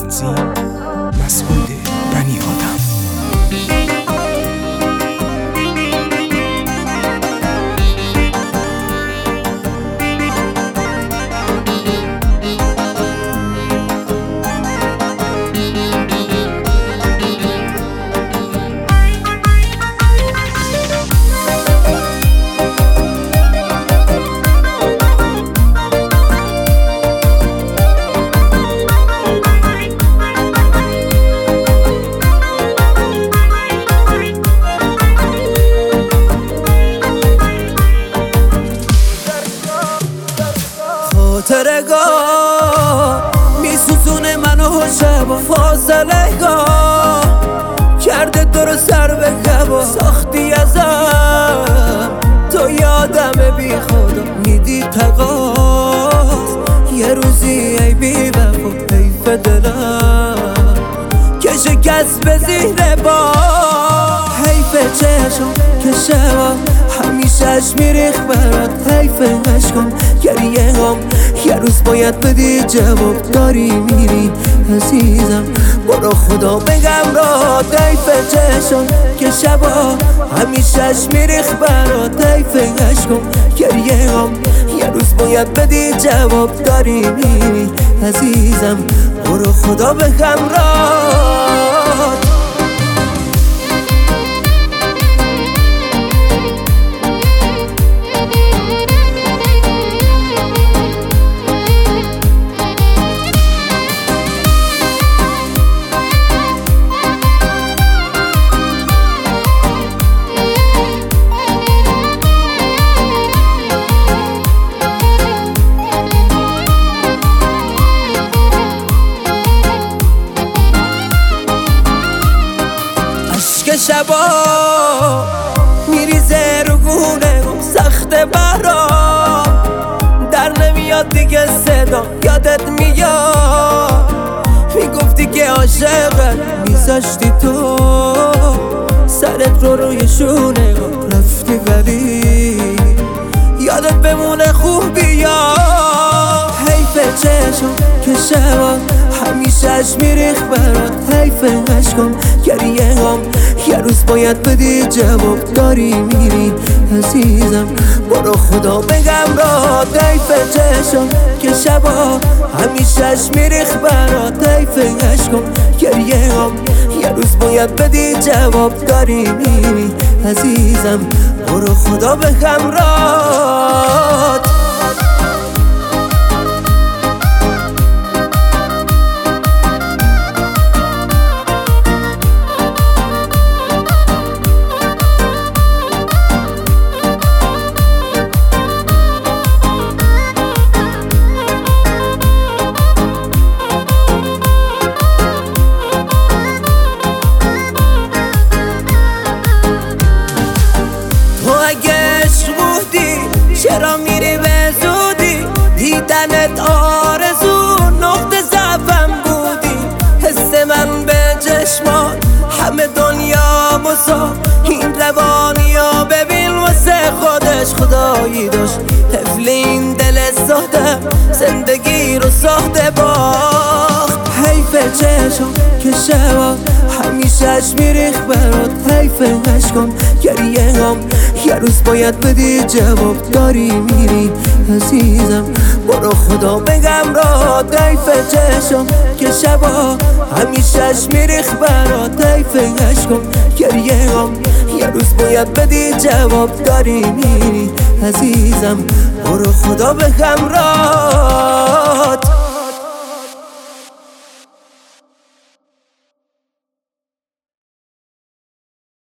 تنظیم مسعود بنی آدم. خاطرگاه میسوزونه منو شبا فاصله گاه کرده تو رو سر به هوا ساختی ازم تو یادم بی خدا میدی تقاس یه روزی ای بی وفا حیف دلم که شکست به زیر با حیف چشم که شبا همیشهش میریخ برات حیف عشقم گریه هم یه روز باید بدی جواب داری میری عزیزم برو خدا بگم را حیف چشم که شبا همیشهش میریخ برات حیف عشقم گریه هم یه روز باید بدی جواب داری میری عزیزم برو خدا بگم را که شبا میریزه رو گونه سخت برام در نمیاد دیگه صدا یادت میاد میگفتی که عاشقت میذاشتی تو سرت رو روی شونه رفتی ولی یادت بمونه خوب بیا حیف چشم که شبا همیشهش میریخ برات حیف عشقم گریه هم یه روز باید بدی جواب داری میری عزیزم برو خدا بگم را حیف چشم که شبا همیشهش میریخ برات حیف عشقم گریه هم یه روز باید بدی جواب داری میری عزیزم برو خدا بگم را چرا میری به زودی دیدنت آرزو نقطه ضعفم بودی حس من به چشمان همه دنیا مسا این روانیا ببین واسه خودش خدایی داشت طفل این دل ساده زندگی رو ساخته باخت حیف چشم که شبا همیشهش میریخ برات حیف عشقم گریه هم یه روز باید بدی جواب داری میری عزیزم برو خدا بگم را حیف چشم که شبا همیشهش میریخ برات حیف عشقم گریه هم یه روز باید بدی جواب داری میری عزیزم برو خدا بگم را